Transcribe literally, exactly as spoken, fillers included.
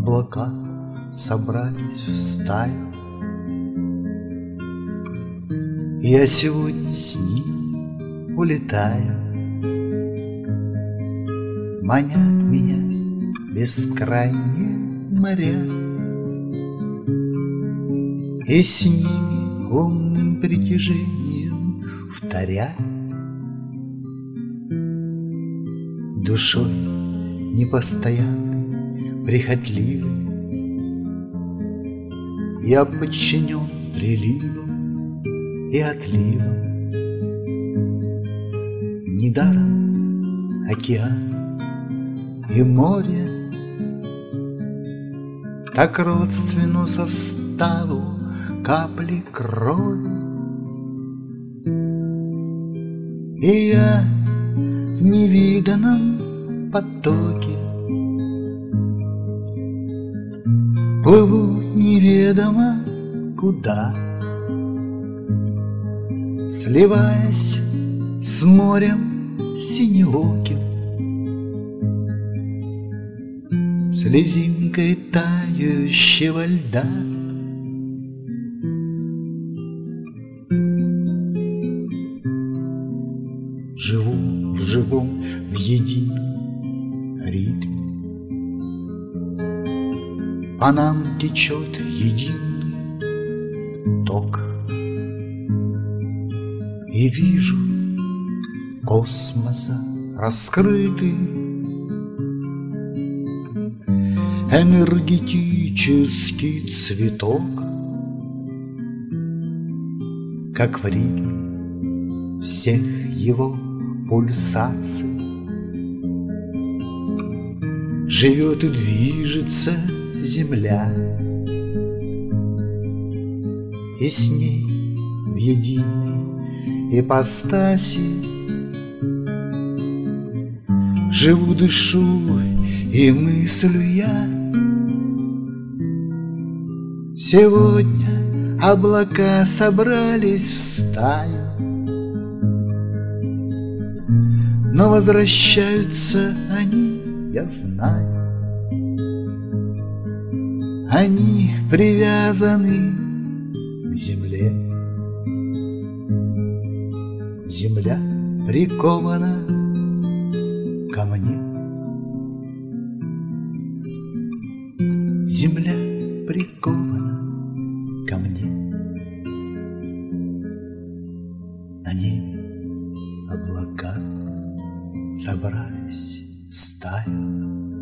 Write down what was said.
облака собрались в стаю. Я сегодня с ними улетаю. Манят меня бескрайние моря, и с ними лунным притяжением вторя душой непостоянной, прихотливой я подчинен приливам и отливам. Недаром океан и море так родственну составу капли крови. И я в невиданном потоке плыву неведомо куда, сливаясь с морем синеоким, слезинкой тающего льда. Живу в живом, в едином ритме, по нам течет единый ток, и вижу космоса раскрытый энергетический цветок, как в ритме всех его пульсаций живет и движется земля, и с ней в единой ипостаси живу, дышу и мыслю я. Сегодня облака собрались в стаю, но возвращаются они, я знаю. Они привязаны к земле. Земля прикована ко мне. Земля прикована ко мне. На небе облака собрались в стаю.